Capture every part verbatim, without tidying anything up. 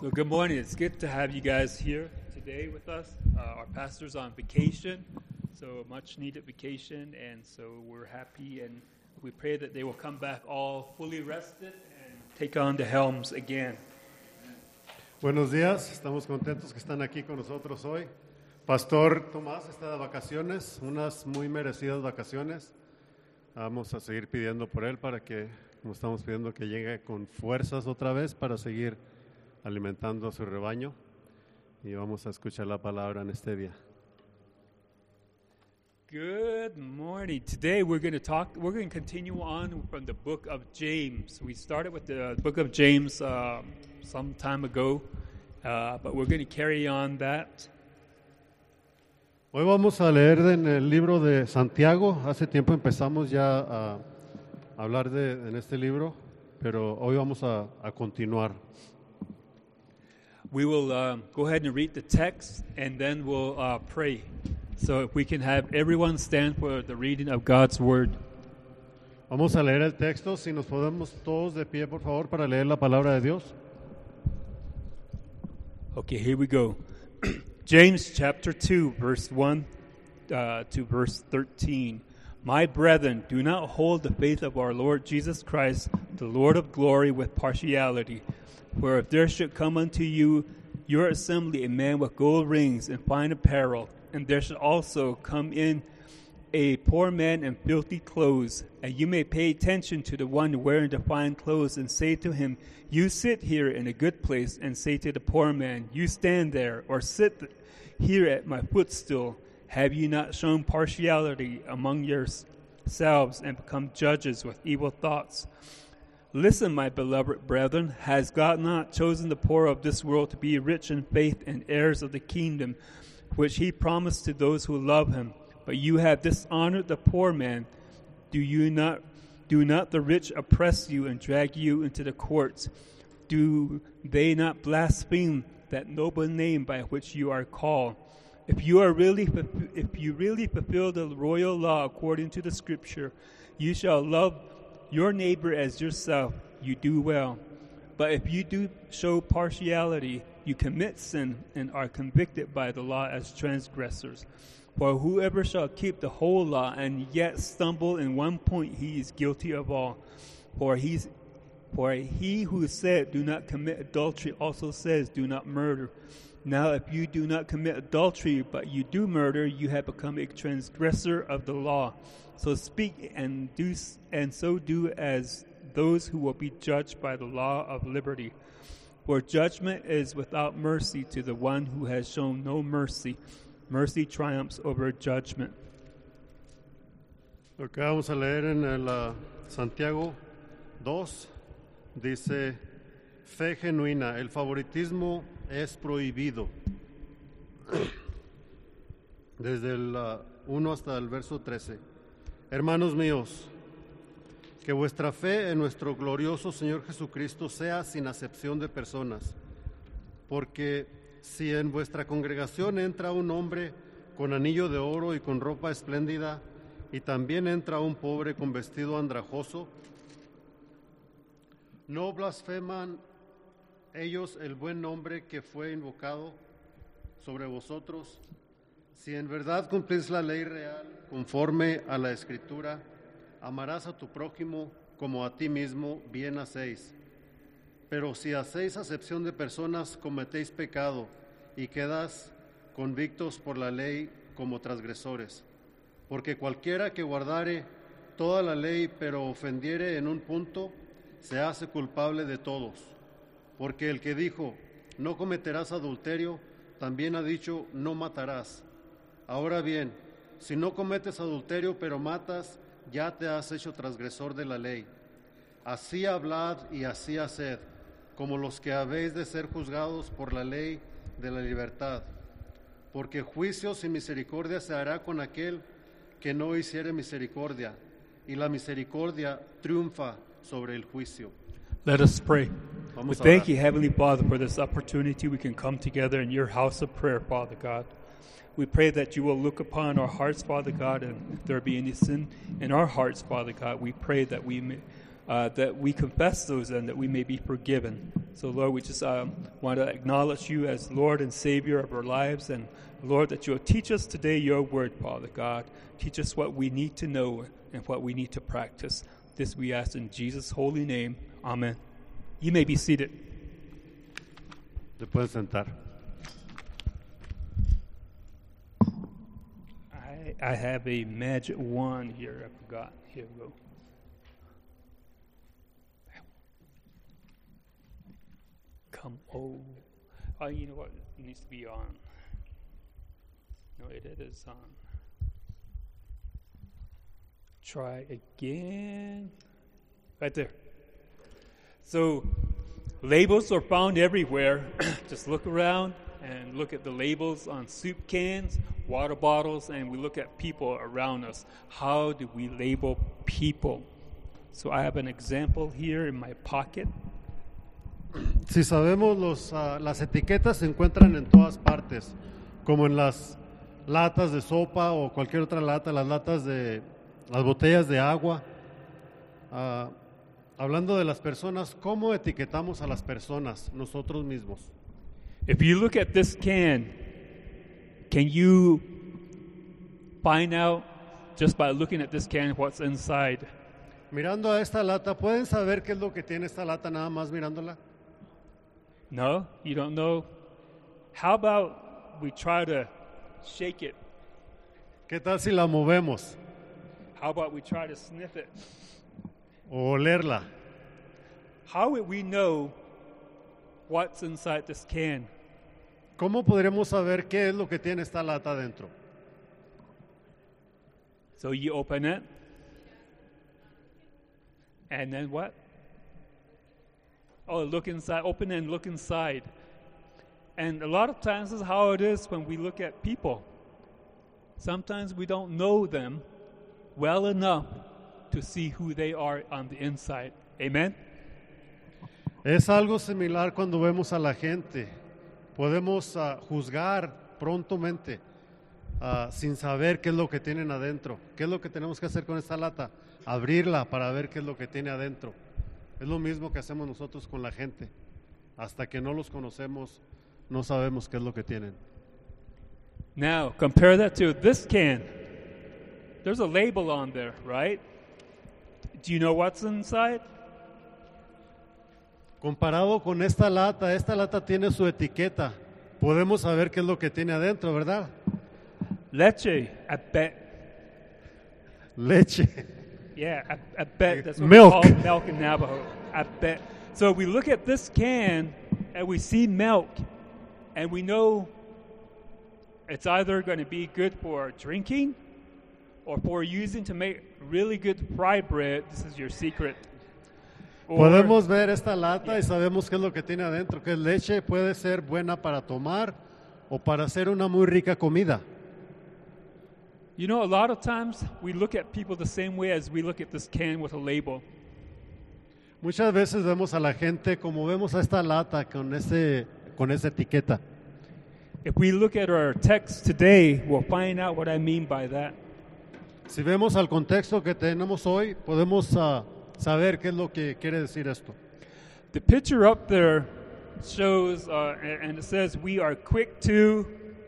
So good morning. It's good to have you guys here today with us. Uh, our pastor's on vacation, so much needed vacation, and so we're happy and we pray that they will come back all fully rested and take on the helms again. Buenos días, estamos contentos que están aquí con nosotros hoy. Pastor Tomás está de vacaciones, unas muy merecidas vacaciones. Vamos a seguir pidiendo por él para que, como estamos pidiendo, que llegue con fuerzas otra vez para seguir alimentando a su rebaño. Y vamos a escuchar la palabra en este día. Good morning. Today we're going to talk, we're going to continue on from the book of James. We started with the book of James uh, some time ago, uh, but we're going to carry on that. Hoy vamos a leer en el libro de Santiago. Hace tiempo empezamos ya a hablar de en este libro, pero hoy vamos a, a continuar. We will uh, go ahead and read the text, and then we'll uh, pray. So if we can have everyone stand for the reading of God's Word. Vamos a leer el texto. Si nos podemos todos de pie, por favor, para leer la palabra de Dios. Okay, here we go. James chapter two, verse one uh, to verse thirteen. My brethren, do not hold the faith of our Lord Jesus Christ, the Lord of glory, with partiality. For if there should come unto you your assembly a man with gold rings and fine apparel, and there should also come in a poor man in filthy clothes, and you may pay attention to the one wearing the fine clothes, and say to him, you sit here in a good place, and say to the poor man, you stand there, or sit here at my footstool. Have you not shown partiality among yourselves, and become judges with evil thoughts? Listen, my beloved brethren, has God not chosen the poor of this world to be rich in faith and heirs of the kingdom, which he promised to those who love him? But you have dishonored the poor man. Do you not do not the rich oppress you and drag you into the courts? Do they not blaspheme that noble name by which you are called? If you are really if you really fulfill the royal law according to the scripture, you shall love your neighbor as yourself. You do well. But if you do show partiality, you commit sin and are convicted by the law as transgressors. For whoever shall keep the whole law and yet stumble in one point, he is guilty of all. For he's, for he who said, do not commit adultery, also says, do not murder. Now if you do not commit adultery, but you do murder, you have become a transgressor of the law. So speak and do, and so do as those who will be judged by the law of liberty. For judgment is without mercy to the one who has shown no mercy. Mercy triumphs over judgment. Lo que vamos a leer en el uh, Santiago dos dice: fe genuina, el favoritismo es prohibido. Desde el uh, uno hasta el verso trece. Hermanos míos, que vuestra fe en nuestro glorioso Señor Jesucristo sea sin acepción de personas, porque si en vuestra congregación entra un hombre con anillo de oro y con ropa espléndida, y también entra un pobre con vestido andrajoso, ¿no blasfeman ellos el buen nombre que fue invocado sobre vosotros? Si en verdad cumplís la ley real conforme a la Escritura, amarás a tu prójimo como a ti mismo, bien hacéis. Pero si hacéis acepción de personas, cometéis pecado y quedas convictos por la ley como transgresores. Porque cualquiera que guardare toda la ley, pero ofendiere en un punto, se hace culpable de todos. Porque el que dijo, no cometerás adulterio, también ha dicho, no matarás. Ahora bien, si no cometes adulterio, pero matas, ya te has hecho transgresor de la ley. Así hablad y así haced, como los que habéis de ser juzgados por la ley de la libertad. Porque juicio sin misericordia se hará con aquel que no hiciere misericordia, y la misericordia triunfa sobre el juicio. Let us pray. Vamos We a thank orar. you, Heavenly Father, for this opportunity we can come together in your house of prayer, Father God. We pray that you will look upon our hearts, Father God, and if there be any sin in our hearts, Father God, we pray that we may, uh, that we confess those and that we may be forgiven. So, Lord, we just um, want to acknowledge you as Lord and Savior of our lives. And, Lord, that you'll teach us today your word, Father God. Teach us what we need to know and what we need to practice. This we ask in Jesus' holy name. Amen. You may be seated. Se pueden sentar. I, I have a magic wand here. I forgot. Here we go. Come, oh, oh, you know what? It needs to be on. No, it, it is on. Try again. Right there. So, labels are found everywhere. Just look around and look at the labels on soup cans, water bottles, and we look at people around us. How do we label people? So I have an example here in my pocket. Si sabemos, los, uh, las etiquetas se encuentran en todas partes, como en las latas de sopa o cualquier otra lata, las latas de las botellas de agua. Uh, hablando de las personas, ¿cómo etiquetamos a las personas nosotros mismos? If you look at this can, can you find out just by looking at this can what's inside? Mirando a esta lata, ¿pueden saber qué es lo que tiene esta lata nada más mirándola? No, you don't know. How about we try to shake it? ¿Qué tal si la movemos How about we try to sniff it? o olerla? How would we know what's inside this can? ¿Cómo podremos saber qué es lo que tiene esta lata dentro? So you open it, and then what? Oh, look inside. Open and look inside. And a lot of times this is how it is when we look at people. Sometimes we don't know them well enough to see who they are on the inside. Amen? Es algo similar cuando vemos a la gente. Podemos uh, juzgar prontamente uh, sin saber qué es lo que tienen adentro. ¿Qué es lo que tenemos que hacer con esta lata? Abrirla para ver qué es lo que tiene adentro. Es lo mismo que hacemos nosotros con la gente. Hasta que no los conocemos, no sabemos qué es lo que tienen. Now, compare that to this can. There's a label on there, right? Do you know what's inside? Comparado con esta lata, esta lata tiene su etiqueta. Podemos saber qué es lo que tiene adentro, ¿verdad? Leche, I bet. Leche. Yeah, I, I bet that's what Milk. we call milk in Navajo. I bet. So we look at this can and we see milk, and we know it's either going to be good for drinking or for using to make really good fry bread. This is your secret. Or, Podemos ver esta lata y sabemos qué es lo que tiene adentro, que es leche, puede ser buena para tomar o para hacer una muy rica comida. you know, a lot of times we look at people the same way as we look at this can with a label. Muchas veces vemos a la gente como vemos a esta lata con ese con esa etiqueta. If we look at our text today, we'll find out what I mean by that. Si vemos al contexto que tenemos hoy, podemos uh, saber qué es lo que quiere decir esto. The picture up there shows, uh, and and it says, we are quick to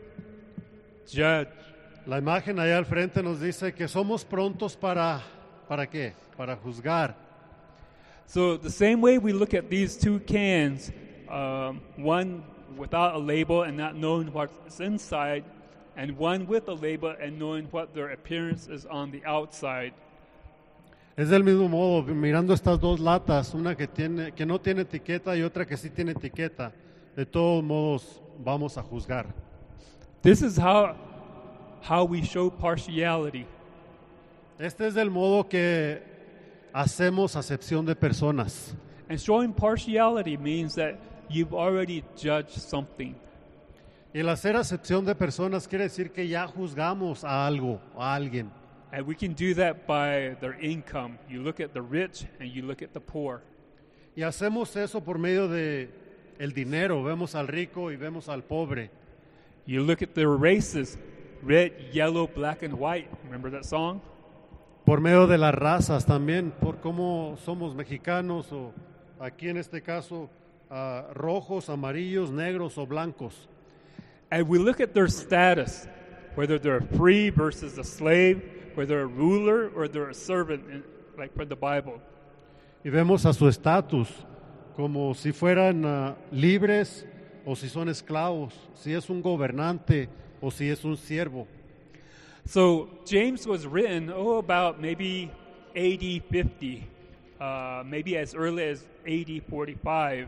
judge. La imagen allá al frente nos dice que somos prontos para ¿para qué? Para juzgar. So the same way we look at these two cans, um, one without a label and not knowing what's inside, and one with a label and knowing what their appearance is on the outside. Es del mismo modo, mirando estas dos latas, una que tiene que no tiene etiqueta y otra que sí tiene etiqueta. De todos modos, vamos a juzgar. This is how how we show partiality. Este es el modo que hacemos acepción de personas. And showing partiality means that you've already judged something. Y el hacer acepción de personas quiere decir que ya juzgamos a algo, a alguien. And we can do that by their income. You look at the rich and you look at the poor. Y hacemos eso por medio de el dinero. Vemos al rico y vemos al pobre. You look at their races, red, yellow, black, and white. Remember that song? por medio de las razas también, por cómo somos mexicanos o aquí en este caso uh, rojos, amarillos, negros o blancos. And we look at their status, whether they're free versus a slave, whether a ruler or they're a servant, in, like for the Bible. Y vemos a su estatus como si fueran uh, libres o si son esclavos, si es un gobernante o si es un siervo. So James was written, oh, about maybe A D fifty, uh, maybe as early as A D forty-five.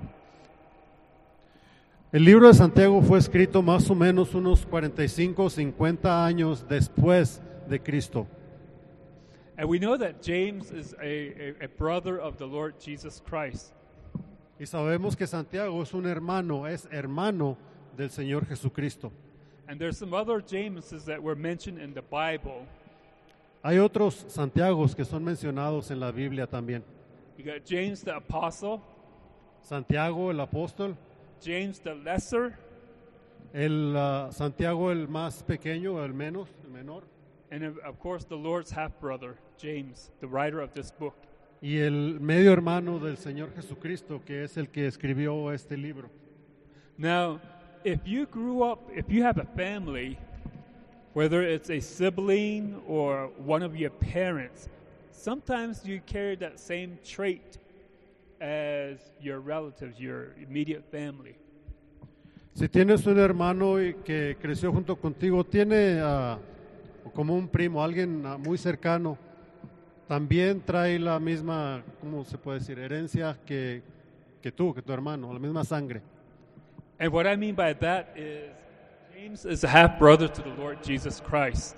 El libro de Santiago fue escrito más o menos unos cuarenta y cinco o cincuenta años después de Cristo. And we know that James is a, a, a brother of the Lord Jesus Christ. Y sabemos que Santiago es un hermano, es hermano del Señor Jesucristo. And there's some other Jameses that were mentioned in the Bible. Hay otros Santiagos que son mencionados en la Biblia también. You got James the Apostle, Santiago el apóstol, James the Lesser, el uh, Santiago el más pequeño, el menos, el menor, and of- of course the Lord's half-brother, James, the writer of this book. y el medio hermano del Señor Jesucristo, que es el que escribió este libro. Now, if you grew up, if you have a family, whether it's a sibling or one of your parents, sometimes you carry that same trait as your relatives, your immediate family. Si tienes un hermano y que creció junto contigo, tiene uh, como un primo, alguien uh, muy cercano, también trae la misma, ¿cómo se puede decir? Herencia que, que tú, que tu hermano, la misma sangre. And what I mean by that is James is a half brother to the Lord Jesus Christ.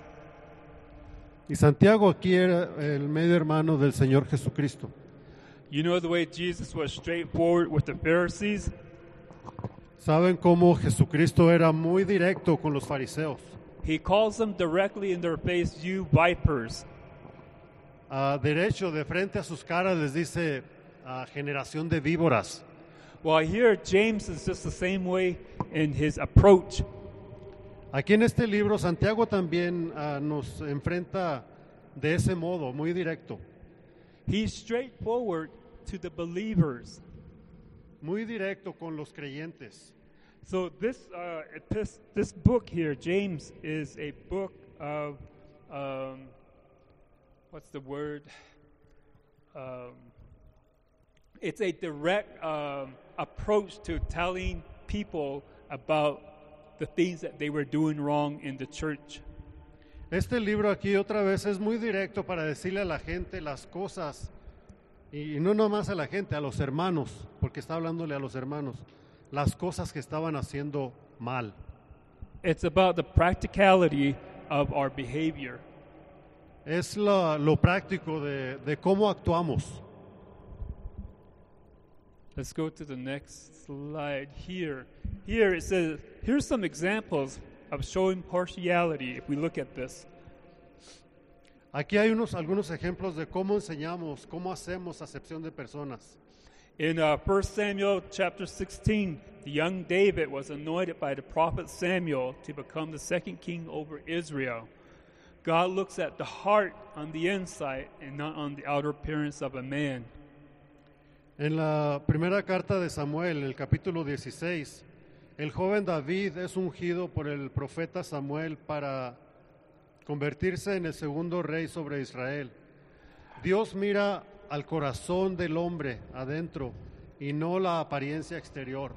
Y Santiago aquí era el medio hermano del Señor Jesucristo. You know the way Jesus was straightforward with the Pharisees? Saben cómo Jesucristo era muy directo con los fariseos. He calls them directly in their face, you vipers. A derecho, de frente a sus caras, les dice a generación de víboras. Well, here James is just the same way in his approach. Aquí en este libro, Santiago también uh, nos enfrenta de ese modo, muy directo. He's straightforward to the believers. Muy directo con los creyentes. So this uh, this this book here, James, is a book of um, what's the word? Um, it's a direct um, approach to telling people about the things that they were doing wrong in the church. Este libro aquí otra vez es muy directo para decirle a la gente las cosas, y, y no nomás a la gente, a los hermanos, porque está hablándole a los hermanos, las cosas que estaban haciendo mal. It's about the practicality of our behavior. Es lo, lo práctico de, de cómo actuamos. Let's go to the next slide here. Here it says, here's some examples of showing partiality if we look at this. Aquí hay unos, algunos ejemplos de cómo enseñamos, cómo hacemos acepción de personas. In uh, First Samuel chapter sixteen, the young David was anointed by the prophet Samuel to become the second king over Israel. God looks at the heart on the inside and not on the outer appearance of a man. En la primera carta de Samuel, en el capítulo dieciséis, el joven David es ungido por el profeta Samuel para convertirse en el segundo rey sobre Israel. Dios mira al corazón del hombre adentro y no la apariencia exterior.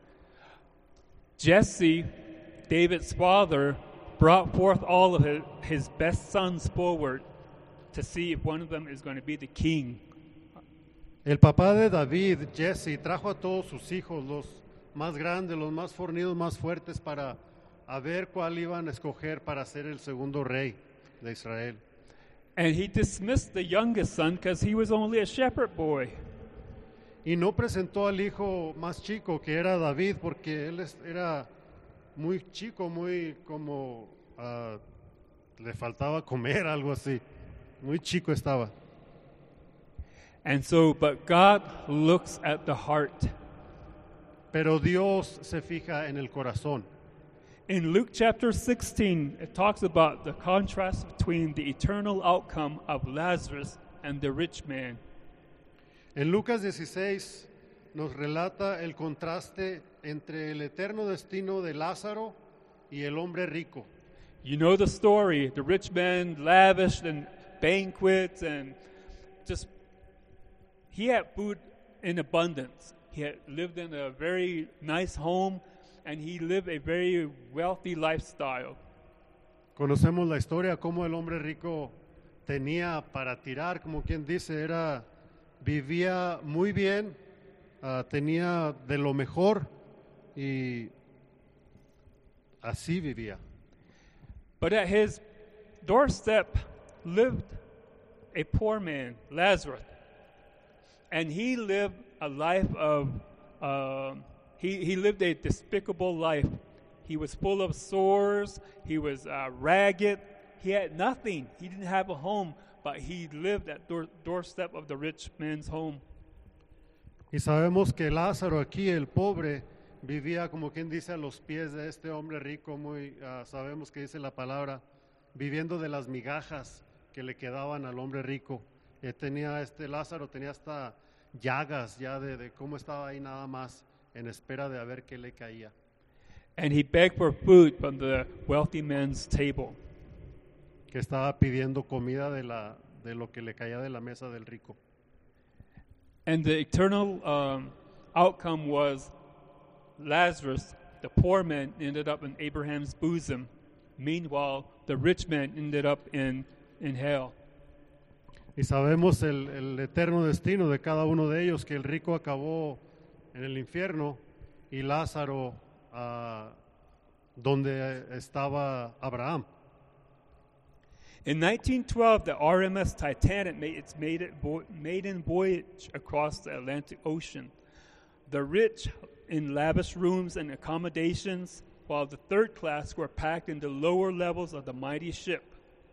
Jesse, David's father, brought forth all of his, his best sons forward to see if one of them is going to be the king. El papá de David, Jesse, trajo a todos sus hijos, los más grandes, los más fornidos, más fuertes, para a ver cuál iban a escoger para ser el segundo rey de Israel. And he dismissed the youngest son because he was only a shepherd boy. Y no presentó al hijo más chico, que era David, porque él es- era muy chico, muy como ah, le faltaba comer, algo así. Muy chico estaba. And so, but God looks at the heart. Pero Dios se fija en el corazón. In Luke chapter sixteen, it talks about the contrast between the eternal outcome of Lazarus and the rich man. En Lucas dieciséis nos relata el contraste entre el eterno destino de Lázaro y el hombre rico. You know the story. The rich man lavished in banquets and just, he had food in abundance. He had lived in a very nice home and he lived a very wealthy lifestyle. Conocemos la historia, cómo el hombre rico tenía para tirar, como quien dice, era, vivía muy bien, uh, tenía de lo mejor y así vivía. But at his doorstep lived a poor man, Lazarus. And he lived a life of, uh, he, he lived a despicable life. He was full of sores, he was uh, ragged, he had nothing. He didn't have a home, but he lived at the door, doorstep of the rich man's home. Y sabemos que Lázaro aquí, el pobre, vivía, como quien dice, a los pies de este hombre rico, muy, uh, sabemos que dice la palabra, viviendo de las migajas que le quedaban al hombre rico. Eh, tenía este Lázaro, tenía hasta llagas ya de, de cómo estaba ahí nada más en espera de a ver qué le caía. And he begged for food from the wealthy man's table. Que estaba pidiendo comida de, la, de lo que le caía de la mesa del rico. And the eternal um, outcome was Lazarus, the poor man, ended up in Abraham's bosom. Meanwhile, the rich man ended up in, in hell. Y sabemos el, el eterno destino de cada uno de ellos, que el rico acabó en el infierno y Lázaro uh, donde estaba Abraham. In nineteen twelve, the R M S Titanic made its maiden voyage across the Atlantic Ocean. The rich in lavish rooms and accommodations, while the third class were packed in the lower levels of the mighty ship.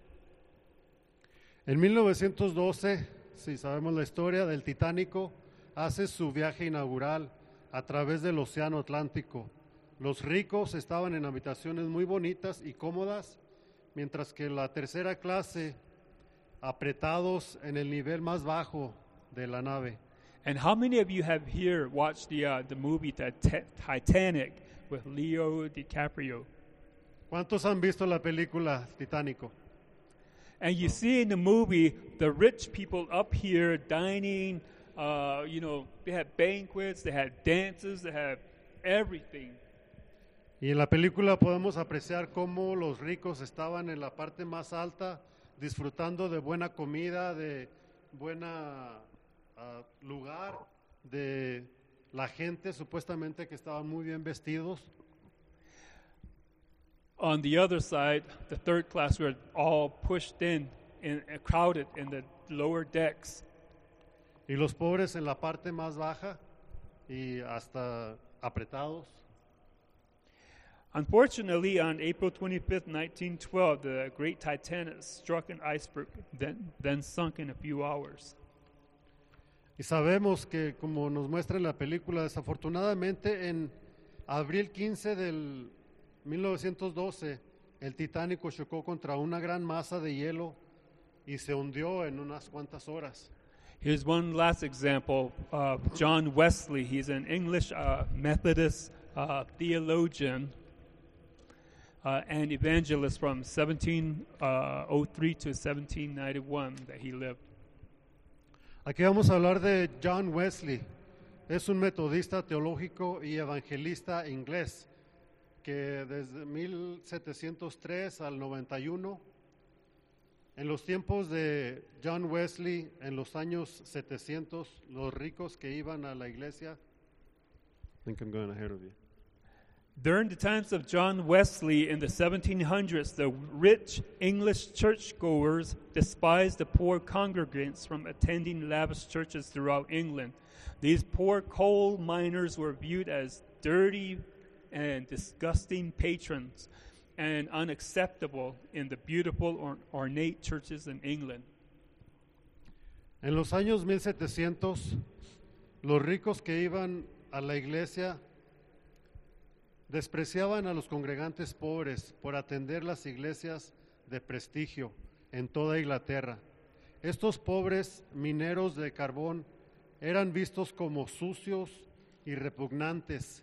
En mil novecientos doce, si sabemos la historia, del Titánico hace su viaje inaugural a través del Océano Atlántico. Los ricos estaban en habitaciones muy bonitas y cómodas, mientras que la tercera clase apretados en el nivel más bajo de la nave. And how many of you have here watched the uh, the movie Titanic with Leo DiCaprio? ¿Cuántos han visto la película Titánico? And you see in the movie the rich people up here dining, uh, you know, they had banquets, they had dances, they had everything. Y en la película podemos apreciar cómo los ricos estaban en la parte más alta, disfrutando de buena comida, de buena uh, lugar, de la gente supuestamente que estaban muy bien vestidos. On the other side, the third class were all pushed in and crowded in the lower decks. Y los pobres en la parte más baja y hasta apretados. Unfortunately, on April twenty-fifth, nineteen twelve, the great Titanic struck an iceberg, then, then sunk in a few hours. Y sabemos que, como nos muestra en la película, desafortunadamente en abril quince del mil novecientos doce, el Titánico chocó contra una gran masa de hielo y se hundió en unas cuantas horas. Here's one last example of John Wesley. He's an English uh, Methodist uh, theologian uh, and evangelist from seventeen oh three to seventeen ninety-one that he lived. Aquí vamos a hablar de John Wesley. Es un metodista teológico y evangelista inglés que desde mil setecientos tres al noventa y uno, en los tiempos de John Wesley, en los años setecientos, los ricos que iban a la iglesia, I think I'm going ahead of you. During the times of John Wesley in the seventeen hundreds, the rich English churchgoers despised the poor congregants from attending lavish churches throughout England. These poor coal miners were viewed as dirty and disgusting patrons and unacceptable in the beautiful or ornate churches in England. En los años mil setecientos, los ricos que iban a la iglesia Despreciaban a los congregantes pobres por atender las iglesias de prestigio en toda Inglaterra. Estos pobres mineros de carbón eran vistos como sucios y repugnantes.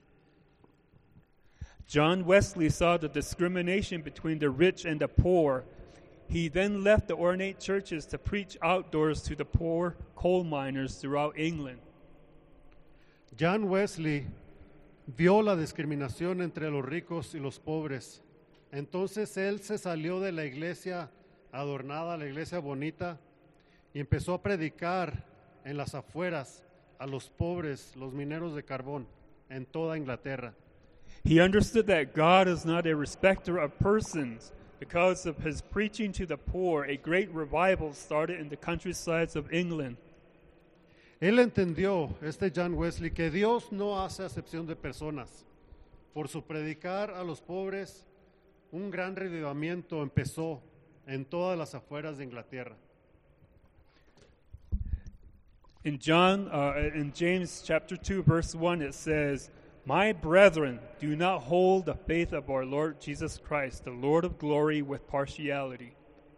John Wesley saw the discrimination between the rich and the poor. He then left the ornate churches to preach outdoors to the poor coal miners throughout England. John Wesley vio la discriminación entre los ricos y los pobres. Entonces él se salió de la iglesia adornada, la iglesia bonita, y empezó a predicar en las afueras a los pobres, los mineros de carbón, en toda Inglaterra. He understood that God is not a respecter of persons. Because of his preaching to the poor, a great revival started in the countrysides of England. Él entendió, este John Wesley, que Dios no hace acepción de personas. Por su predicar a los pobres, un gran revivamiento empezó en todas las afueras de Inglaterra. In John, uh, in James chapter two, verse one, it says, "My brethren, do not hold the faith of our Lord Jesus Christ, the Lord of glory, with partiality."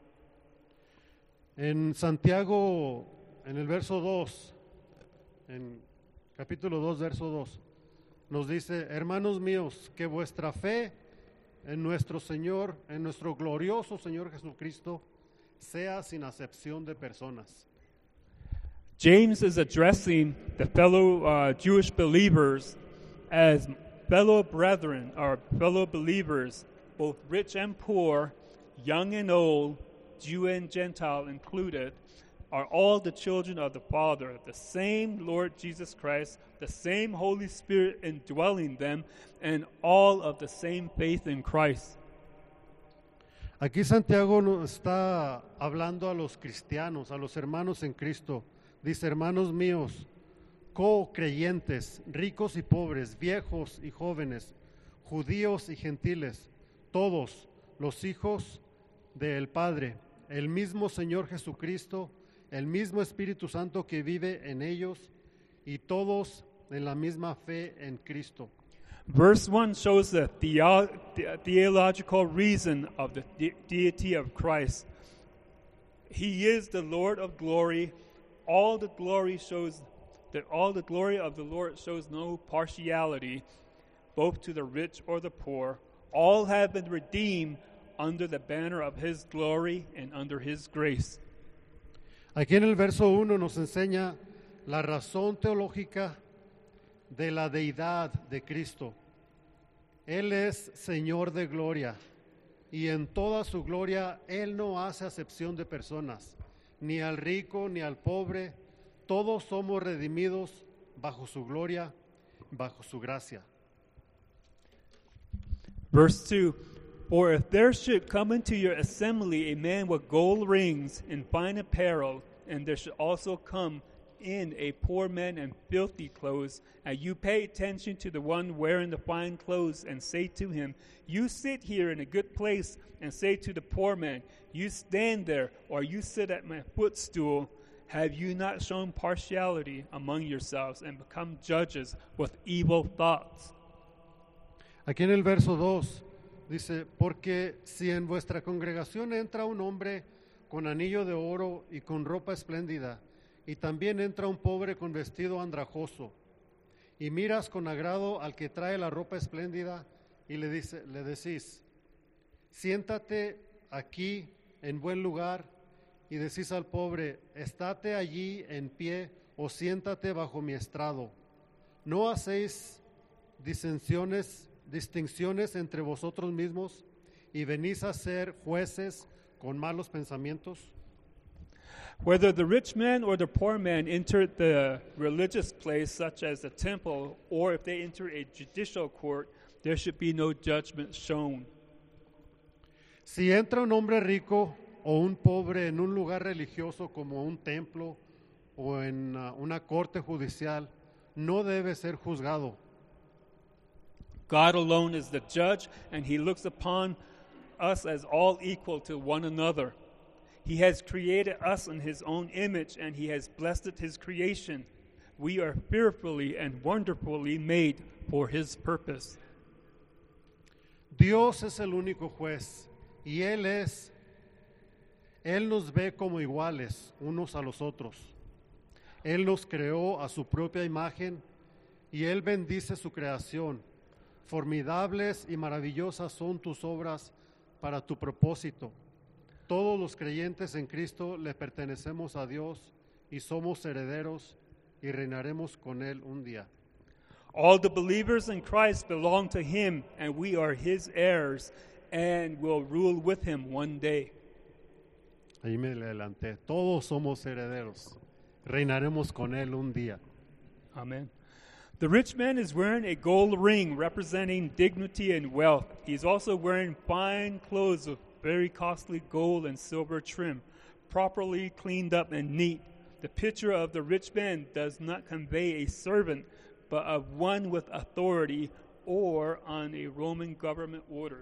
En Santiago, en el verso dos, en capítulo dos, verso dos, nos dice: hermanos míos, que vuestra fe en nuestro Señor, en nuestro glorioso Señor Jesucristo, sea sin acepción de personas. James is addressing the fellow uh, Jewish believers as fellow brethren, or fellow believers, both rich and poor, young and old, Jew and Gentile included, are all the children of the Father, the same Lord Jesus Christ, the same Holy Spirit indwelling them, and all of the same faith in Christ. Aquí Santiago nos está hablando a los cristianos, a los hermanos en Cristo. Dice: hermanos míos, co-creyentes, ricos y pobres, viejos y jóvenes, judíos y gentiles, todos los hijos del Padre, el mismo Señor Jesucristo, el mismo Espíritu Santo que vive en ellos, y todos en la misma fe en Cristo. Verse one shows the, theo- the theological reason of the de- deity of Christ. He is the Lord of glory. All the glory shows that all the glory of the Lord shows no partiality, both to the rich or the poor. All have been redeemed under the banner of his glory and under his grace. Aquí en el verso uno nos enseña la razón teológica de la deidad de Cristo. Él es Señor de gloria, y en toda su gloria Él no hace acepción de personas, ni al rico ni al pobre. Todos somos redimidos bajo su gloria, bajo su gracia. Verse two, "For if there should come into your assembly a man with gold rings and fine apparel, and there should also come in a poor man in filthy clothes, and you pay attention to the one wearing the fine clothes, and say to him, you sit here in a good place, and say to the poor man, you stand there, or you sit at my footstool, have you not shown partiality among yourselves and become judges with evil thoughts?" Aquí en el verso dos dice: porque si en vuestra congregación entra un hombre con anillo de oro y con ropa espléndida, y también entra un pobre con vestido andrajoso, y miras con agrado al que trae la ropa espléndida, y le, dice, le decís: siéntate aquí en buen lugar, y decís al pobre: estate allí en pie, o siéntate bajo mi estrado. ¿No hacéis disensiones, distinciones entre vosotros mismos, y venís a ser jueces con malos pensamientos? Whether the rich man or the poor man entered the religious place, such as the temple, or if they entered a judicial court, there should be no judgment shown. Si entra un hombre rico o un pobre en un lugar religioso como un templo o en uh, una corte judicial, no debe ser juzgado. God alone is the judge, and he looks upon us as all equal to one another. He has created us in his own image, and he has blessed his creation. We are fearfully and wonderfully made for his purpose. Dios es el único juez y Él es, Él nos ve como iguales unos a los otros. Él nos creó a su propia imagen y Él bendice su creación. Formidables y maravillosas son tus obras para tu propósito. Todos los creyentes en Cristo le pertenecemos a Dios y somos herederos y reinaremos con Él un día. All the believers in Christ belong to Him, and we are His heirs, and will rule with Him one day. Ahí me adelanté. Todos somos herederos. Reinaremos con Él un día. Amen. The rich man is wearing a gold ring representing dignity and wealth. He's also wearing fine clothes of very costly gold and silver trim, properly cleaned up and neat. The picture of the rich man does not convey a servant, but of one with authority or on a Roman government order.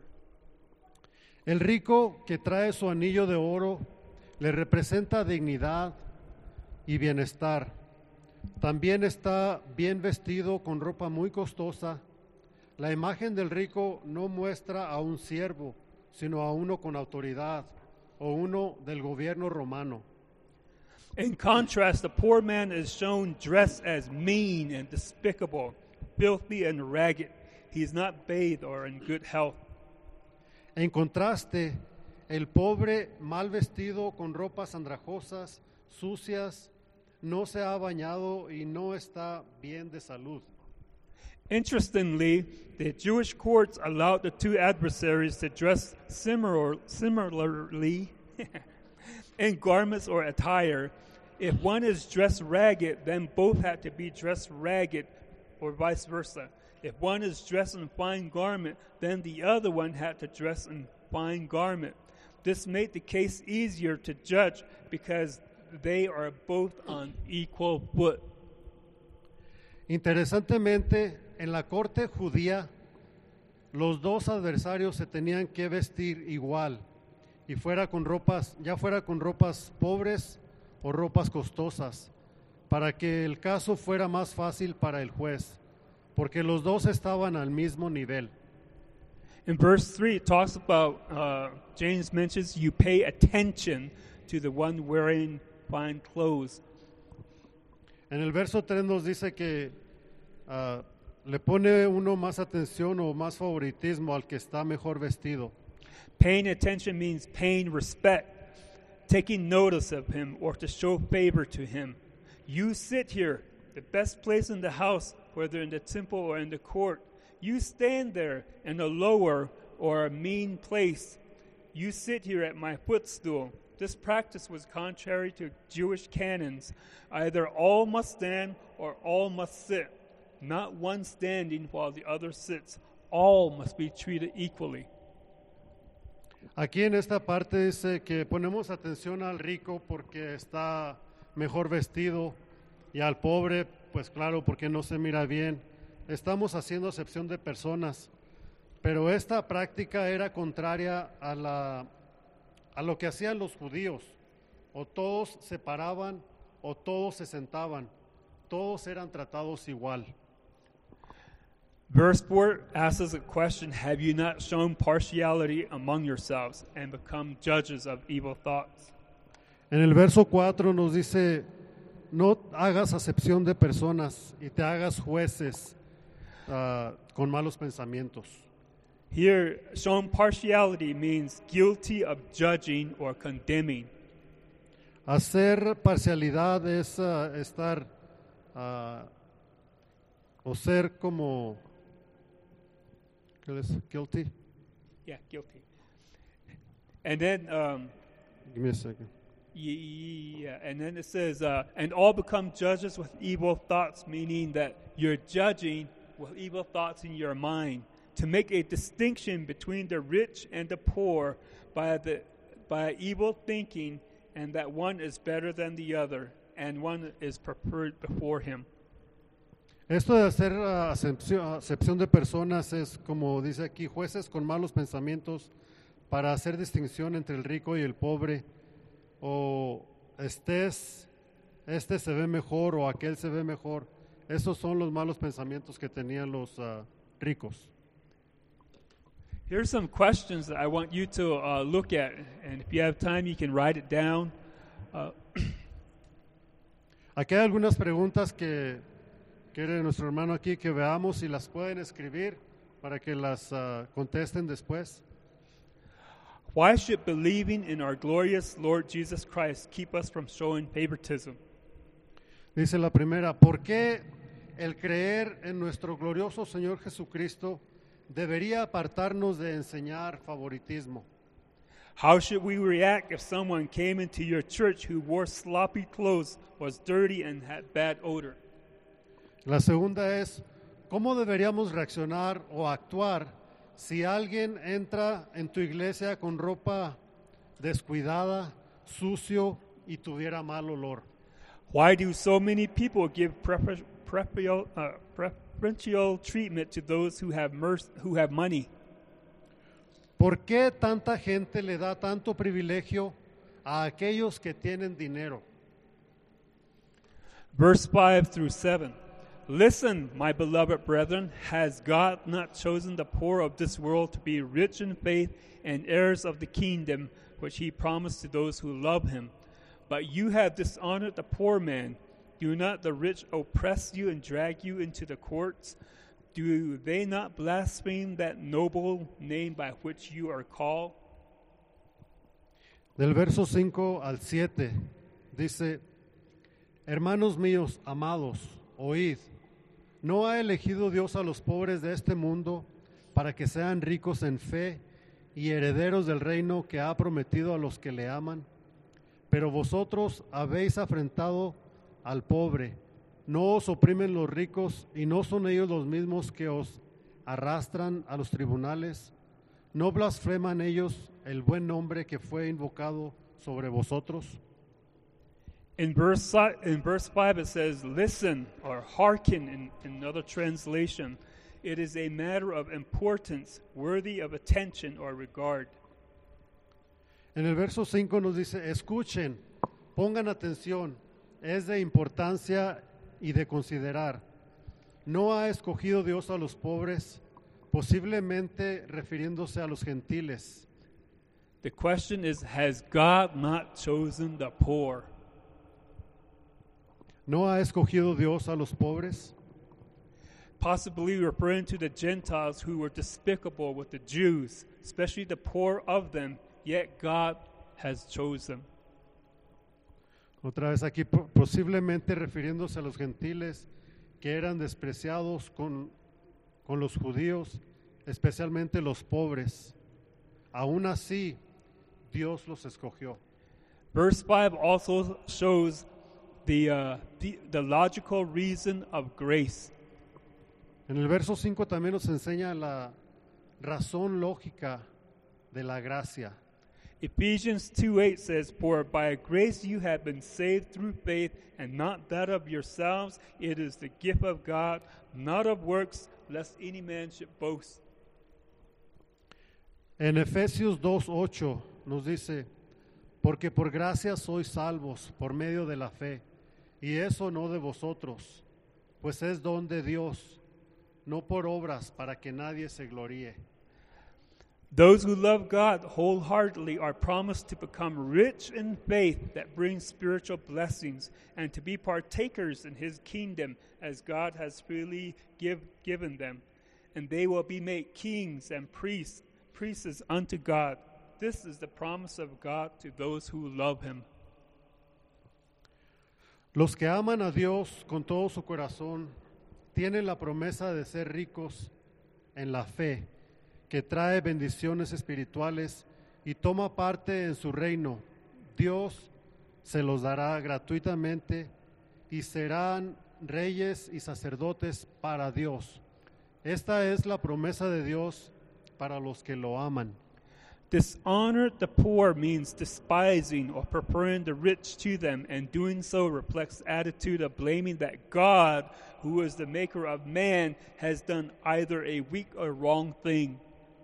El rico que trae su anillo de oro le representa dignidad y bienestar. También está bien vestido con ropa muy costosa. La imagen del rico no muestra a un siervo, sino a uno con autoridad o uno del gobierno romano. In contrast, the poor man is shown dressed as mean and despicable, filthy and ragged. He is not bathed or in good health. En contraste, el pobre mal vestido con ropas andrajosas, sucias, no se ha bañado y no está bien de salud. Interestingly, the Jewish courts allowed the two adversaries to dress similar, similarly in garments or attire. If one is dressed ragged, then both had to be dressed ragged, or vice versa. If one is dressed in fine garment, then the other one had to dress in fine garment. This made the case easier to judge because they are both on equal foot. Interesantemente, en la corte judía, los dos adversarios se tenían que vestir igual, y fuera con ropas, ya fuera con ropas pobres o ropas costosas, para que el caso fuera más fácil para el juez, porque los dos estaban al mismo nivel. In verse three, it talks about, uh, James mentions, you pay attention to the one wearing fine clothes. En el verso tres nos dice que uh, le pone uno más atención o más favoritismo al que está mejor vestido. Paying attention means paying respect, taking notice of him, or to show favor to him. You sit here, the best place in the house, whether in the temple or in the court. You stand there in a lower or a mean place. You sit here at my footstool. This practice was contrary to Jewish canons. Either all must stand or all must sit. Not one standing while the other sits. All must be treated equally. Aquí en esta parte dice que ponemos atención al rico porque está mejor vestido y al pobre, pues claro, porque no se mira bien. Estamos haciendo acepción de personas, pero esta práctica era contraria a, la, a lo que hacían los judíos. O todos se paraban o todos se sentaban. Todos eran tratados igual. Verse four asks us a question, have you not shown partiality among yourselves and become judges of evil thoughts? En el verso cuatro nos dice, no hagas acepción de personas y te hagas jueces uh, con malos pensamientos. Here, shown partiality means guilty of judging or condemning. Hacer parcialidad es uh, estar uh, o ser como ¿qué es? Guilty. Yeah, guilty. And then, um, Give me a second. yeah, and then it says, uh, and all become judges with evil thoughts, meaning that you're judging with evil thoughts in your mind to make a distinction between the rich and the poor by the by evil thinking, and that one is better than the other, and one is preferred before him. Esto de hacer uh, acepción, acepción de personas es, como dice aquí, jueces con malos pensamientos para hacer distinción entre el rico y el pobre, o estés, este se ve mejor o aquel se ve mejor. Esos son los malos pensamientos que tenían los uh, ricos. Here's some questions that I want you to uh, look at, and if you have time, you can write it down. Uh, Aquí hay algunas preguntas que quiere nuestro hermano aquí que veamos y las pueden escribir para que las uh, contesten después. Why should believing in our glorious Lord Jesus Christ keep us from showing favoritism? Dice la primera, ¿por qué el creer en nuestro glorioso Señor Jesucristo debería apartarnos de enseñar favoritismo? How should we react if someone came into your church who wore sloppy clothes, was dirty, and had bad odor? La segunda es, ¿cómo deberíamos reaccionar o actuar si alguien entra en tu iglesia con ropa descuidada, sucio y tuviera mal olor? Why do so many people give prefer- prefer- uh, preferential treatment to those who have merc- who have money? ¿Por qué tanta gente le da tanto privilegio a aquellos que tienen dinero? Verse five through seven. Listen, my beloved brethren, has God not chosen the poor of this world to be rich in faith and heirs of the kingdom which he promised to those who love him? But you have dishonored the poor man. Do not the rich oppress you and drag you into the courts? Do they not blaspheme that noble name by which you are called? Del verso cinco al siete dice, hermanos míos, amados, oíd, ¿no ha elegido Dios a los pobres de este mundo para que sean ricos en fe y herederos del reino que ha prometido a los que le aman? Pero vosotros habéis afrentado al pobre. No os oprimen los ricos y no son ellos los mismos que os arrastran a los tribunales. ¿No blasfeman ellos el buen nombre que fue invocado sobre vosotros? In verse, si- in verse five it says, listen or hearken in, in another translation. It is a matter of importance worthy of attention or regard. En el verso cinco nos dice, escuchen, pongan atención, es de importancia y de considerar. ¿No ha escogido Dios a los pobres, posiblemente refiriéndose a los gentiles? The question is, has God not chosen the poor? ¿No ha escogido Dios a los pobres? Possibly referring to the Gentiles who were despicable with the Jews, especially the poor of them, yet God has chosen. Otra vez aquí, po- posiblemente refiriéndose a los gentiles que eran despreciados con, con los judíos, especialmente los pobres. Aún así, Dios los escogió. Verse five also shows the, uh, the, the logical reason of grace. En el verso cinco también nos enseña la razón lógica de la gracia. Ephesians two eight says, for by grace you have been saved through faith, and not that of yourselves. It is the gift of God, not of works, lest any man should boast. En Efesios dos ocho nos dice, porque por gracia sois salvos por medio de la fe, y eso no de vosotros, pues es don de Dios, no por obras para que nadie se gloríe. Those who love God wholeheartedly are promised to become rich in faith that brings spiritual blessings and to be partakers in his kingdom as God has freely give, given them. And they will be made kings and priests, priests unto God. This is the promise of God to those who love him. Los que aman a Dios con todo su corazón tienen la promesa de ser ricos en la fe, que trae bendiciones espirituales y toma parte en su reino. Dios se los dará gratuitamente y serán reyes y sacerdotes para Dios. Esta es la promesa de Dios para los que lo aman. Dishonor the poor means despising or preferring the rich to them, and doing so reflects the attitude of blaming that God, who is the maker of man, has done either a weak or wrong thing.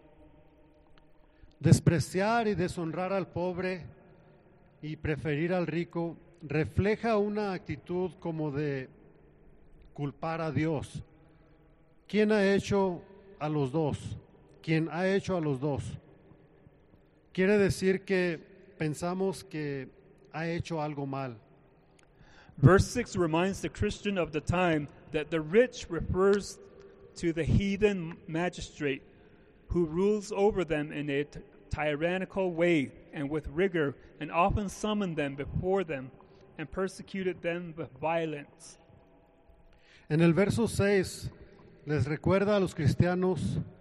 Despreciar y deshonrar al pobre y preferir al rico refleja una actitud como de culpar a Dios. ¿Quién ha hecho a los dos? quien ha hecho a los dos. Quiere decir que pensamos que ha hecho algo mal. Verse six reminds the Christian of the time that the rich refers to the heathen magistrate who rules over them in a t- tyrannical way and with rigor, and often summoned them before them and persecuted them with violence. En el verso seis les recuerda a los cristianos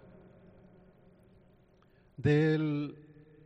del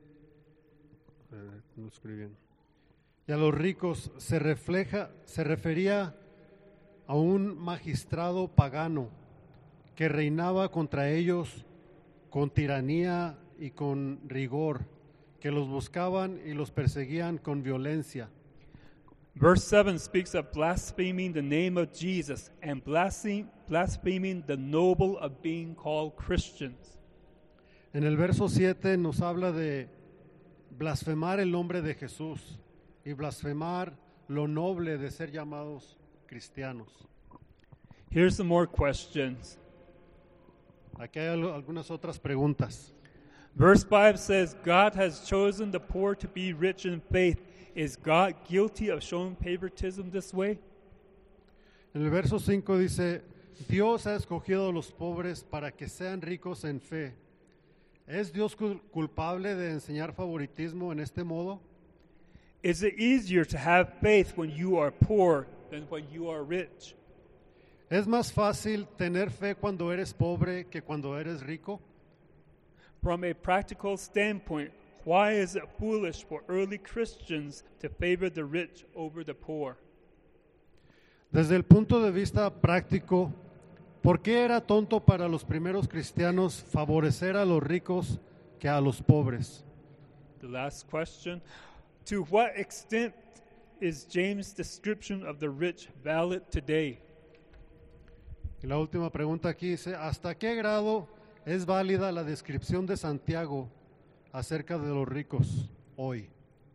eh, no escribí bien. Y a los ricos se refleja se refería a un magistrado pagano que reinaba contra ellos con tiranía y con rigor, que los buscaban y los perseguían con violencia. Verse seven speaks of blaspheming the name of Jesus and blaspheming, blaspheming the noble of being called Christians. En el verso siete nos habla de blasfemar el nombre de Jesús y blasfemar lo noble de ser llamados cristianos. Here's some more questions. Aquí hay al- algunas otras preguntas. Verse five says, God has chosen the poor to be rich in faith. Is God guilty of showing favoritism this way? En el verso cinco dice, Dios ha escogido a los pobres para que sean ricos en fe. ¿Es Dios cul- culpable de enseñar favoritismo en este modo? Is it easier to have faith when you are poor than when you are rich? ¿Es más fácil tener fe cuando eres pobre que cuando eres rico? From a practical standpoint, why is it foolish for early Christians to favor the rich over the poor? Desde el punto de vista práctico, ¿por qué era tonto para los primeros cristianos favorecer a los ricos que a los pobres? The last question, to what extent is James' description of the rich valid today? Y la última pregunta aquí dice, ¿hasta qué grado es válida la descripción de Santiago acerca de los ricos hoy?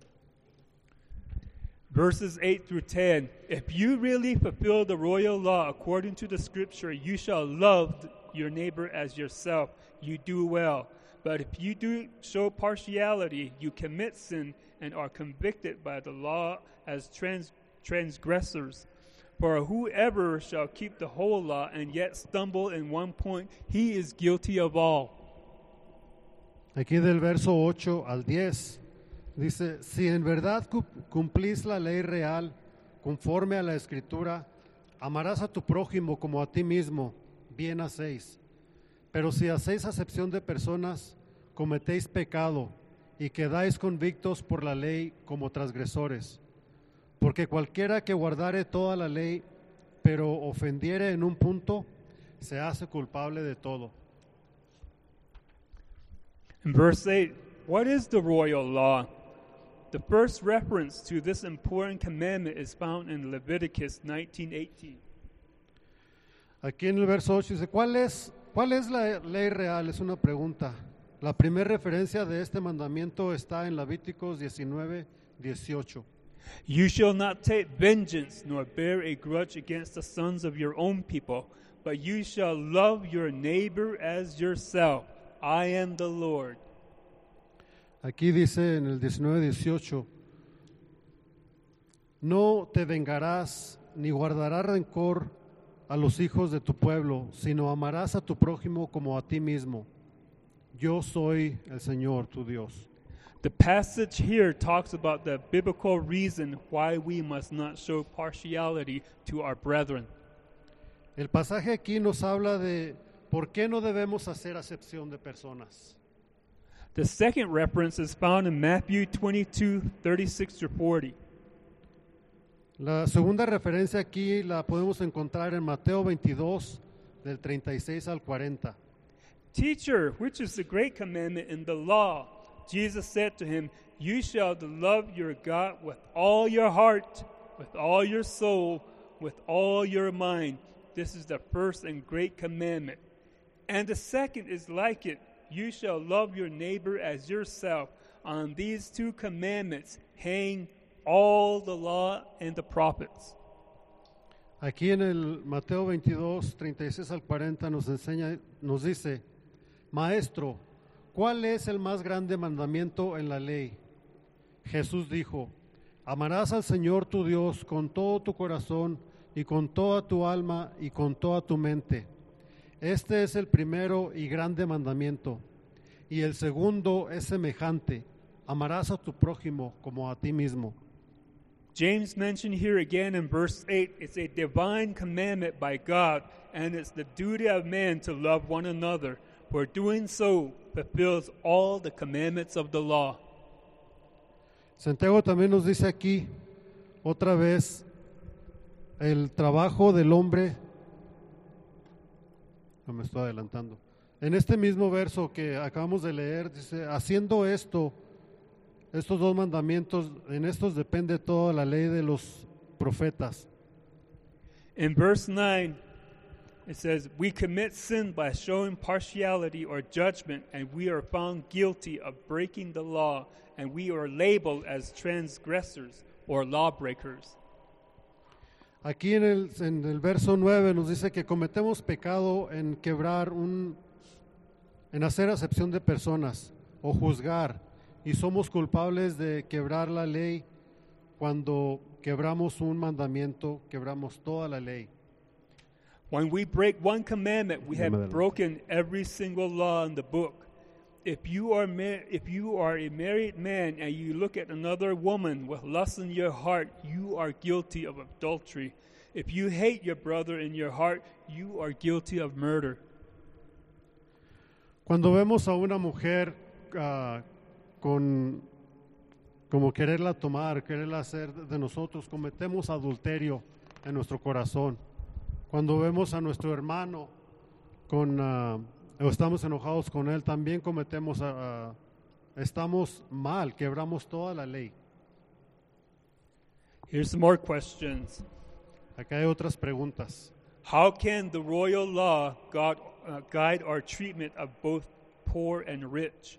Verses eight through ten, if you really fulfill the royal law according to the scripture, you shall love your neighbor as yourself. You do well. But if you do show partiality, you commit sin and are convicted by the law as trans- transgressors. For whoever shall keep the whole law and yet stumble in one point, he is guilty of all. Aquí del verso ocho al diez dice, si en verdad cu- cumplís la ley real conforme a la escritura, amarás a tu prójimo como a ti mismo, bien hacéis. Pero si hacéis acepción de personas, cometéis pecado y quedáis convictos por la ley como transgresores. Porque cualquiera que guardare toda la ley, pero ofendiere en un punto, se hace culpable de todo. In verse eight, what is the royal law? The first reference to this important commandment is found in Leviticus nineteen eighteen. Aquí en el verso ocho dice, ¿cuál es, cuál es la ley real? Es una pregunta. La primera referencia de este mandamiento está en Levíticos diecinueve, dieciocho. You shall not take vengeance nor bear a grudge against the sons of your own people, but you shall love your neighbor as yourself. I am the Lord. Aquí dice en el diecinueve, dieciocho, no te vengarás ni guardarás rencor a los hijos de tu pueblo, sino amarás a tu prójimo como a ti mismo. Yo soy el Señor, tu Dios. The passage here talks about the biblical reason why we must not show partiality to our brethren. El pasaje aquí nos habla de por qué no debemos hacer acepción de personas. The second reference is found in Matthew twenty-two, thirty-six through forty. La segunda referencia aquí la podemos encontrar en Mateo veintidós, del treinta y seis al cuarenta. Teacher, which is the great commandment in the law? Jesus said to him, you shall love your God with all your heart, with all your soul, with all your mind. This is the first and great commandment. And the second is like it. You shall love your neighbor as yourself. On these two commandments hang all the law and the prophets. Aquí en el Mateo veintidós, treinta y seis al cuarenta nos enseña, nos dice, Maestro, ¿cuál es el más grande mandamiento en la ley? Jesús dijo, amarás al Señor tu Dios con todo tu corazón y con toda tu alma y con toda tu mente. Este es el primero y grande mandamiento. Y el segundo es semejante, amarás a tu prójimo como a ti mismo. James mentioned here again in verse eight, it's a divine commandment by God, and it's the duty of man to love one another, for doing so fulfills all the commandments of the law. Santiago también nos dice aquí, otra vez, el trabajo del hombre, no me estoy adelantando, en este mismo verso que acabamos de leer, dice, haciendo esto, estos dos mandamientos, en estos depende toda la ley de los profetas. In verse nine, it says, we commit sin by showing partiality or judgment, and we are found guilty of breaking the law, and we are labeled as transgressors or lawbreakers. Aquí en el, en el verso nueve nos dice que cometemos pecado en quebrar un, en hacer acepción de personas o juzgar, y somos culpables de quebrar la ley. Cuando quebramos un mandamiento, quebramos toda la ley. When we break one commandment, we have Adelante. broken every single law in the book. If you are ma- if you are a married man and you look at another woman with lust in your heart, you are guilty of adultery. If you hate your brother in your heart, you are guilty of murder. Cuando vemos a una mujer uh, con como quererla tomar, quererla hacer de nosotros, cometemos adulterio en nuestro corazón. Cuando vemos a nuestro hermano con uh, o estamos enojados con él, también cometemos uh, estamos mal, quebramos toda la ley. Here's some more questions. Acá hay otras preguntas. How can the royal law God, uh, guide our treatment of both poor and rich?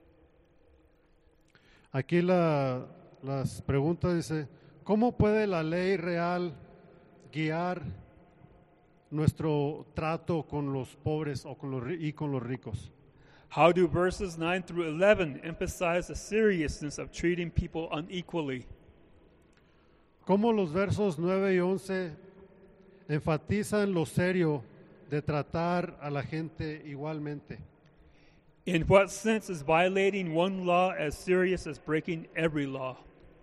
Aquí la, las preguntas dice, ¿cómo puede la ley real guiar nuestro trato con los pobres o con los, ri- y con los ricos? How do verses nine through eleven emphasize the seriousness of treating people unequally? ¿Cómo los versos nueve y once enfatizan lo serio de tratar a la gente igualmente? In what sense is violating one law as serious as breaking every law?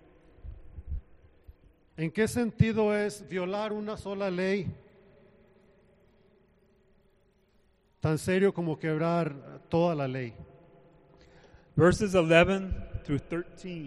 ¿En qué sentido es violar una sola ley tan serio como quebrar toda la ley? Verses eleven through thirteen.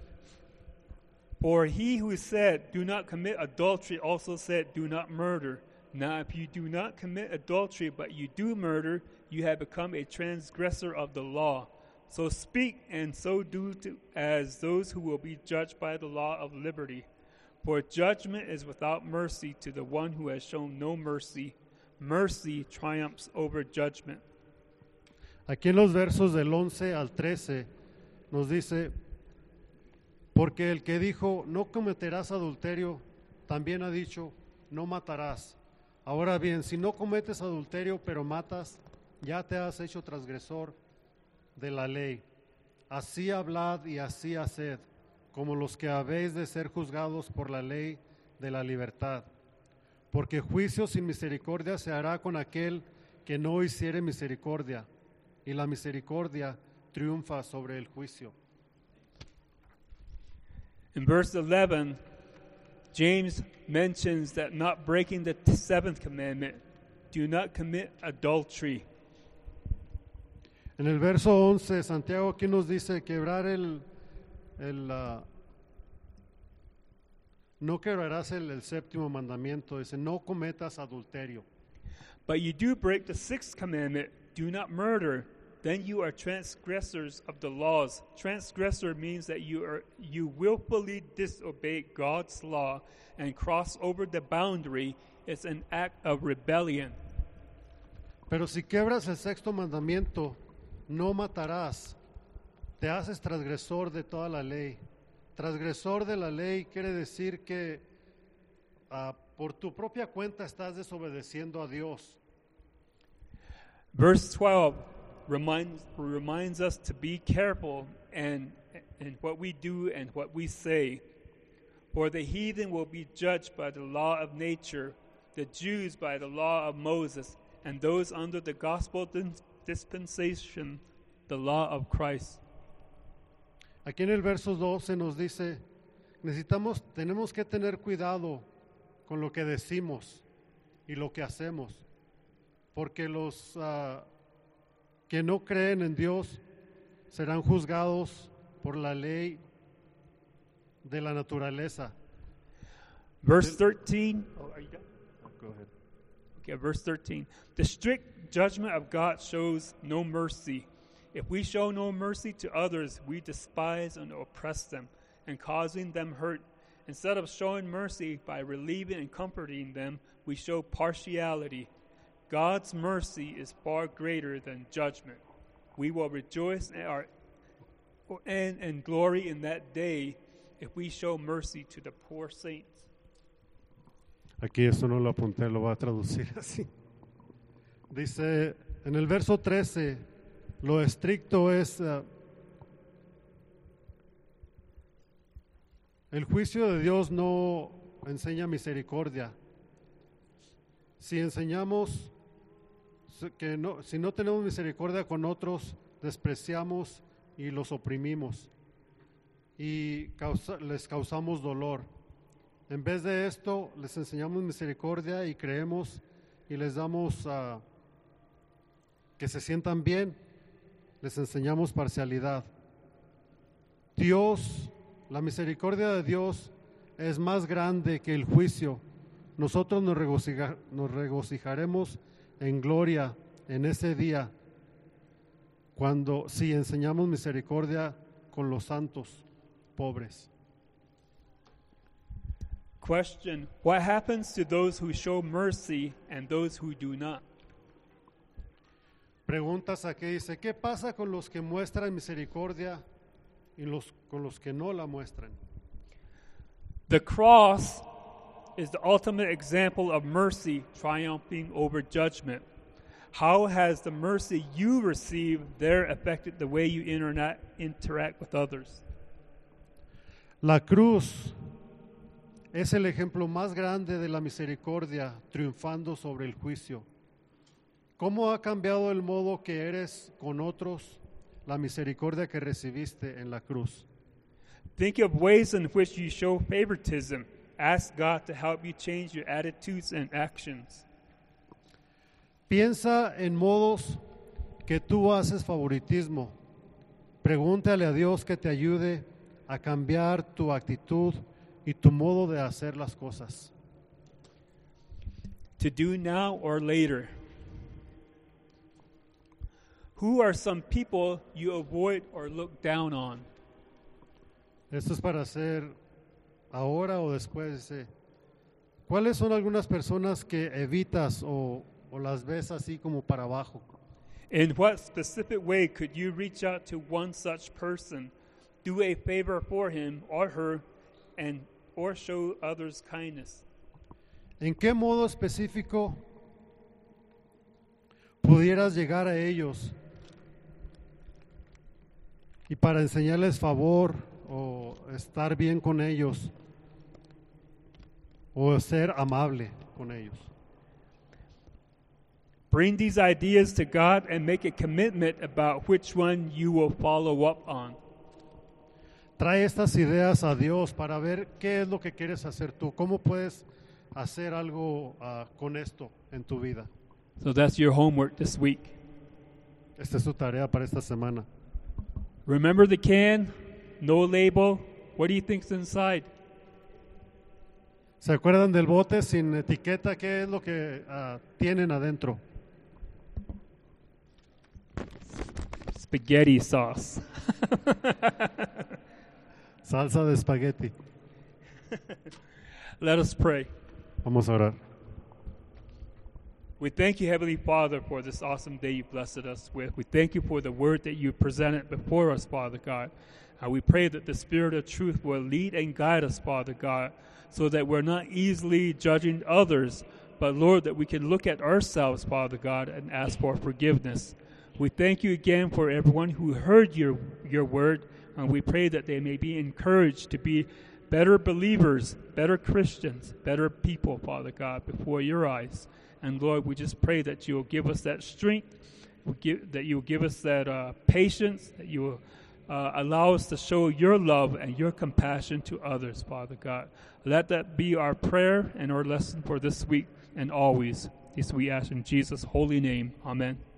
For he who said, do not commit adultery, also said, do not murder. Now if you do not commit adultery, but you do murder, you have become a transgressor of the law. So speak and so do to, as those who will be judged by the law of liberty. For judgment is without mercy to the one who has shown no mercy. Mercy triumphs over judgment. Aquí en los versos del once al trece nos dice, porque el que dijo, no cometerás adulterio, también ha dicho, no matarás. Ahora bien, si no cometes adulterio, pero matas, ya te has hecho transgresor de la ley. Así hablad y así haced, como los que habéis de ser juzgados por la ley de la libertad. Porque juicio sin misericordia se hará con aquel que no hiciere misericordia, y la misericordia triunfa sobre el juicio. In verse eleven, James mentions that not breaking the seventh commandment, do not commit adultery. En el verso once, Santiago aquí nos dice quebrar el, el uh, no quebrarás el, el séptimo mandamiento, dice no cometas adulterio. But you do break the sixth commandment, do not murder, then you are transgressors of the laws. Transgressor means that you are you willfully disobey God's law and cross over the boundary. It's an act of rebellion. Pero si quebras el sexto mandamiento, no matarás, te haces transgresor de toda la ley. Transgresor de la ley quiere decir que uh, por tu propia cuenta estás desobedeciendo a Dios. Verse twelve, reminds reminds us to be careful and in what we do and what we say. For the heathen will be judged by the law of nature, the Jews by the law of Moses, and those under the gospel dispensation, the law of Christ. Aquí en el verso doce nos dice, necesitamos, tenemos que tener cuidado con lo que decimos y lo que hacemos, porque los uh, que no creen en Dios serán juzgados por la ley de la naturaleza. Verse thirteen. Oh, are you done? Oh, go ahead. Okay, verse thirteen. The strict judgment of God shows no mercy. If we show no mercy to others, we despise and oppress them, and causing them hurt. Instead of showing mercy by relieving and comforting them, we show partiality. God's mercy is far greater than judgment. We will rejoice in our and, and glory in that day if we show mercy to the poor saints. Aquí eso no lo apunté, lo voy a traducir así. Dice en el verso trece, lo estricto es uh, el juicio de Dios no enseña misericordia. Si enseñamos que no, si no tenemos misericordia con otros, despreciamos y los oprimimos y causa, les causamos dolor. En vez de esto, les enseñamos misericordia y creemos y les damos uh, que se sientan bien, les enseñamos parcialidad. Dios, la misericordia de Dios es más grande que el juicio. Nosotros nos, regocija, nos regocijaremos en gloria en ese día cuando si enseñamos misericordia con los santos pobres. Question: what happens to those who show mercy and those who do not? Preguntas aquí, dice, ¿qué pasa con los que muestran misericordia y los, con los que no la muestran? The cross is the ultimate example of mercy triumphing over judgment. How has the mercy you receive there affected the way you interna- interact with others? La cruz es el ejemplo más grande de la misericordia triunfando sobre el juicio. ¿Cómo ha cambiado el modo que eres con otros la misericordia que recibiste en la cruz? Think of ways in which you show favoritism. Ask God to help you change your attitudes and actions. Piensa en modos que tú haces favoritismo. Pregúntale a Dios que te ayude a cambiar tu actitud y tu modo de hacer las cosas. To do now or later. Who are some people you avoid or look down on? Esto es para hacer ahora o después. Eh. ¿Cuáles son algunas personas que evitas o, o las ves así como para abajo? In what specific way could you reach out to one such person, do a favor for him or her, and or show others kindness? ¿En qué modo específico pudieras llegar a ellos y para enseñarles favor o estar bien con ellos o ser amable con ellos? Bring these ideas to God and make a commitment about which one you will follow up on. Trae estas ideas a Dios para ver qué es lo que quieres hacer tú, cómo puedes hacer algo uh, con esto en tu vida. So that's your homework this week. Esta es tu tarea para esta semana. Remember the can, no label. What do you think's inside? ¿Se acuerdan del bote sin etiqueta? ¿Qué es lo que uh, tienen adentro? Spaghetti sauce. Salsa de espagueti. Let us pray. Vamos a orar. We thank you, Heavenly Father, for this awesome day you blessed us with. We thank you for the word that you presented before us, Father God. And we pray that the Spirit of truth will lead and guide us, Father God, so that we're not easily judging others, but, Lord, that we can look at ourselves, Father God, and ask for forgiveness. We thank you again for everyone who heard your, your word, and we pray that they may be encouraged to be better believers, better Christians, better people, Father God, before your eyes. And Lord, we just pray that you'll give us that strength, we'll give, that you'll give us that uh, patience, that you will uh, allow us to show your love and your compassion to others, Father God. Let that be our prayer and our lesson for this week and always. This we ask in Jesus' holy name. Amen.